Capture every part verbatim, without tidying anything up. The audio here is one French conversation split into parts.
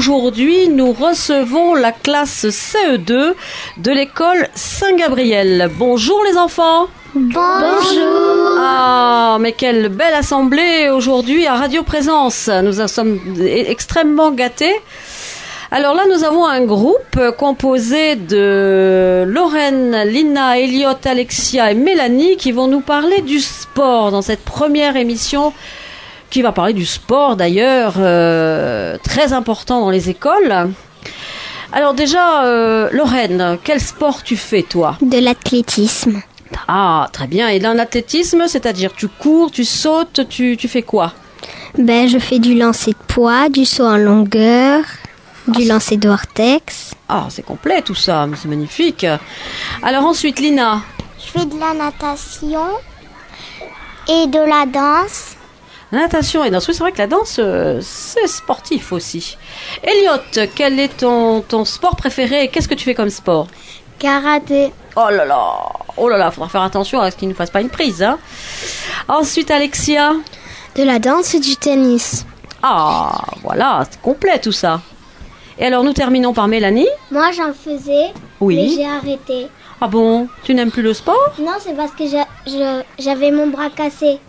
aujourd'hui, nous recevons la classe C E deux de l'école Saint-Gabriel. Bonjour les enfants. Bonjour. Ah, mais quelle belle assemblée aujourd'hui à Radio Présence. Nous en sommes extrêmement gâtés. Alors là, nous avons un groupe composé de Lorraine, Lina, Elliot, Alexia et Mélanie qui vont nous parler du sport dans cette première émission qui va parler du sport d'ailleurs, euh, très important dans les écoles. Alors déjà, euh, Lorraine, quel sport tu fais toi ? De l'athlétisme. Ah, très bien. Et dans l'athlétisme, c'est-à-dire tu cours, tu sautes, tu, tu fais quoi ? Ben, je fais du lancer de poids, du saut en longueur, du ah, lancer de vortex. Ah, c'est complet tout ça, c'est magnifique. Alors ensuite, Lina ? Je fais de la natation et de la danse. La natation et danse, oui, c'est vrai que la danse, euh, c'est sportif aussi. Elliot, quel est ton, ton sport préféré et qu'est-ce que tu fais comme sport ? Karaté. Oh là là, oh là là, faudra faire attention à ce qu'il ne nous fasse pas une prise. Hein. Ensuite, Alexia ? De la danse et du tennis. Ah, voilà, c'est complet tout ça. Et alors, nous terminons par Mélanie. Moi, j'en faisais, oui. Mais j'ai arrêté. Ah bon ? Tu n'aimes plus le sport ? Non, c'est parce que je, je, j'avais mon bras cassé.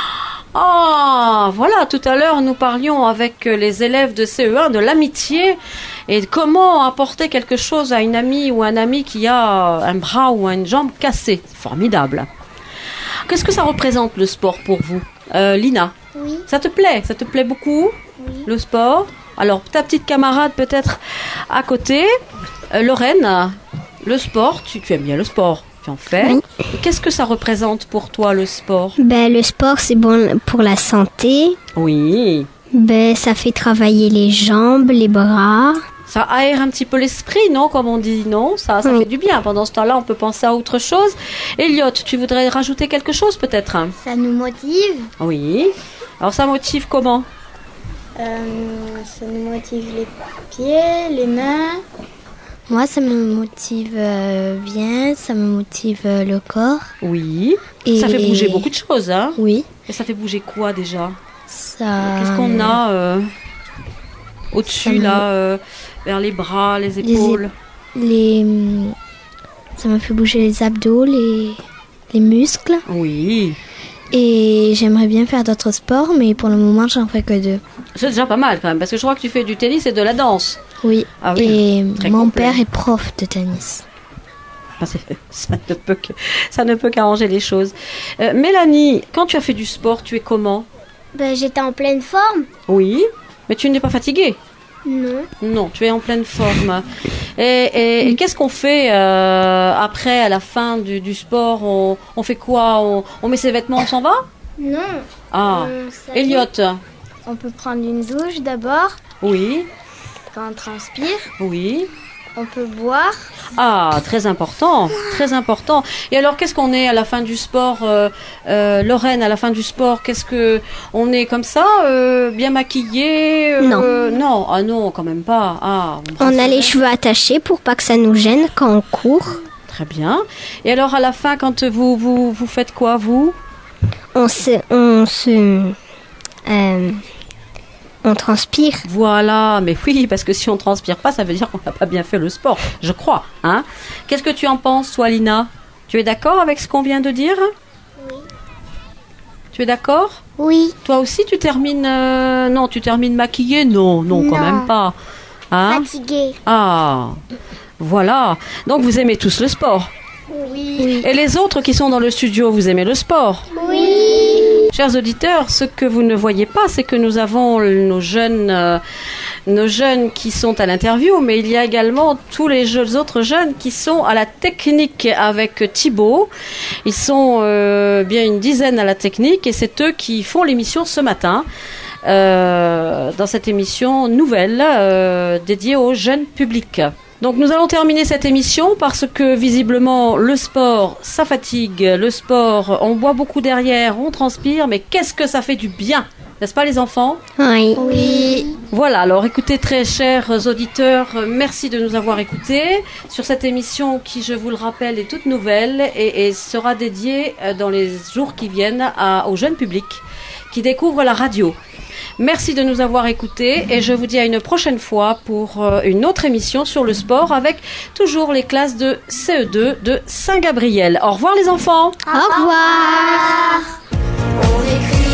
Ah, voilà, tout à l'heure, nous parlions avec les élèves de C E un de l'amitié et comment apporter quelque chose à une amie ou un ami qui a un bras ou une jambe cassée. Formidable. Qu'est-ce que ça représente le sport pour vous ? euh, Lina ? Oui. Ça te plaît ? Ça te plaît beaucoup ? Oui. Le sport ? Alors, ta petite camarade peut-être à côté, euh, Lorraine, le sport, tu, tu aimes bien le sport ? En fait. Oui. Qu'est-ce que ça représente pour toi le sport ? Ben, le sport, c'est bon pour la santé. Oui. Ben, ça fait travailler les jambes, les bras. Ça aère un petit peu l'esprit, non ? Comme on dit, non ? Ça, ça oui. fait du bien. Pendant ce temps-là, on peut penser à autre chose. Elliot, tu voudrais rajouter quelque chose peut-être ? Ça nous motive. Oui. Alors ça motive comment ? euh, Ça nous motive les pieds, les mains. Moi, ça me motive euh, bien, ça me motive euh, le corps. Oui. Et ça fait bouger beaucoup de choses, hein ? Oui. Et ça fait bouger quoi déjà ? Ça... Qu'est-ce qu'on a euh, au-dessus, me... là, euh, vers les bras, les épaules ? Les, les... Ça me fait bouger les abdos, les, les muscles. Oui. Et j'aimerais bien faire d'autres sports, mais pour le moment, j'en fais que deux. C'est déjà pas mal quand même, parce que je crois que tu fais du tennis et de la danse. Oui, ah, oui. Et mon complet. Père est prof de tennis. Ah, ça ne peut que, ça ne peut qu'arranger les choses. Euh, Mélanie, quand tu as fait du sport, tu es comment ? Ben, j'étais en pleine forme. Oui, mais tu n'es pas fatiguée ? Non. Non, tu es en pleine forme. Et, et, et qu'est-ce qu'on fait euh, après, à la fin du, du sport ? on, on fait quoi ? on, on met ses vêtements, on s'en va ? Non. Ah, Elliot ? On peut prendre une douche d'abord. Oui. Quand on transpire. Oui. On peut boire. Ah, très important, très important. Et alors, qu'est-ce qu'on est à la fin du sport, euh, euh, Lorraine, à la fin du sport, qu'est-ce que on est comme ça, euh, bien maquillé euh, Non. Non, ah non, quand même pas. Ah, on, on a les cheveux attachés pour pas que ça nous gêne quand on court. Très bien. Et alors, à la fin, quand vous vous vous faites quoi, vous ? On se, on se, euh, on transpire. Voilà, mais oui, parce que si on transpire pas, ça veut dire qu'on n'a pas bien fait le sport, je crois. Hein ? Qu'est-ce que tu en penses, toi, Lina ? Tu es d'accord avec ce qu'on vient de dire ? Oui. Tu es d'accord ? Oui. Toi aussi, tu termines... Euh, non, tu termines maquillée ? Non, non, non, quand même pas. Hein ? Fatiguée. Ah, voilà. Donc, vous aimez tous le sport ? Oui. oui. Et les autres qui sont dans le studio, vous aimez le sport ? Oui. Chers auditeurs, ce que vous ne voyez pas, c'est que nous avons nos jeunes, euh, nos jeunes qui sont à l'interview, mais il y a également tous les jeux, autres jeunes qui sont à la technique avec Thibaut. Ils sont euh, bien une dizaine à la technique et c'est eux qui font l'émission ce matin, euh, dans cette émission nouvelle euh, dédiée au jeune public. Donc nous allons terminer cette émission parce que visiblement le sport, ça fatigue, le sport, on boit beaucoup derrière, on transpire, mais qu'est-ce que ça fait du bien, n'est-ce pas les enfants ? Oui. Oui. Voilà, alors écoutez très chers auditeurs, merci de nous avoir écoutés sur cette émission qui, je vous le rappelle, est toute nouvelle et, et sera dédiée dans les jours qui viennent à, au jeune public qui découvre la radio. Merci de nous avoir écoutés et je vous dis à une prochaine fois pour euh, une autre émission sur le sport avec toujours les classes de C E deux de Saint-Gabriel. Au revoir les enfants. Au revoir. On écrit